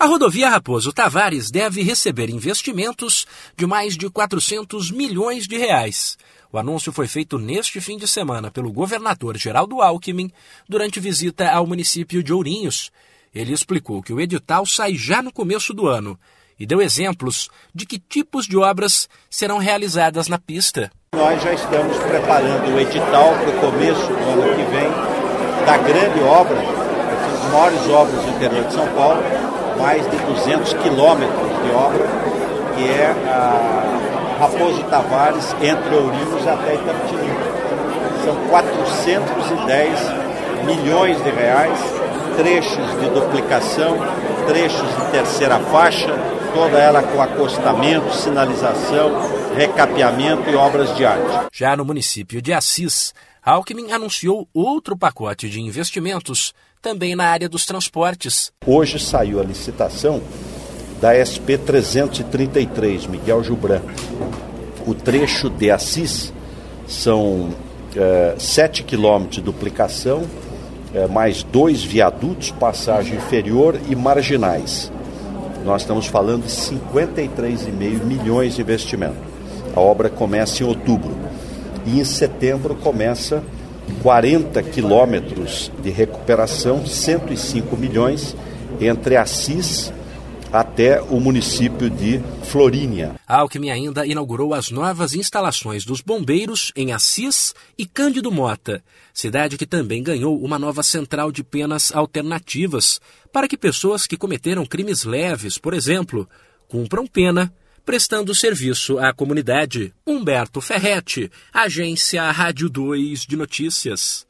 A rodovia Raposo Tavares deve receber investimentos de mais de 400 milhões de reais. O anúncio foi feito neste fim de semana pelo governador Geraldo Alckmin durante visita ao município de Ourinhos. Ele explicou que o edital sai já no começo do ano e deu exemplos de que tipos de obras serão realizadas na pista. Nós já estamos preparando o edital para o começo do ano que vem da grande obra, as maiores obras do interior de São Paulo, mais de 200 quilômetros de obra, que é a Raposo Tavares, entre Ourinhos até Itapetininga. São 410 milhões de reais, trechos de duplicação, trechos de terceira faixa, toda ela com acostamento, sinalização, recapeamento e obras de arte. Já no município de Assis, Alckmin anunciou outro pacote de investimentos também na área dos transportes. Hoje saiu a licitação da SP 333, Miguel Jubran. O trecho de Assis são 7 quilômetros de duplicação, mais 2 viadutos, passagem inferior e marginais. Nós estamos falando de 53,5 milhões de investimento. A obra começa em outubro e em setembro começa 40 quilômetros de recuperação, 105 milhões, entre Assis até o município de Florínia. Alckmin ainda inaugurou as novas instalações dos bombeiros em Assis e Cândido Mota, cidade que também ganhou uma nova central de penas alternativas para que pessoas que cometeram crimes leves, por exemplo, cumpram pena prestando serviço à comunidade. Humberto Ferretti, Agência Rádio 2 de Notícias.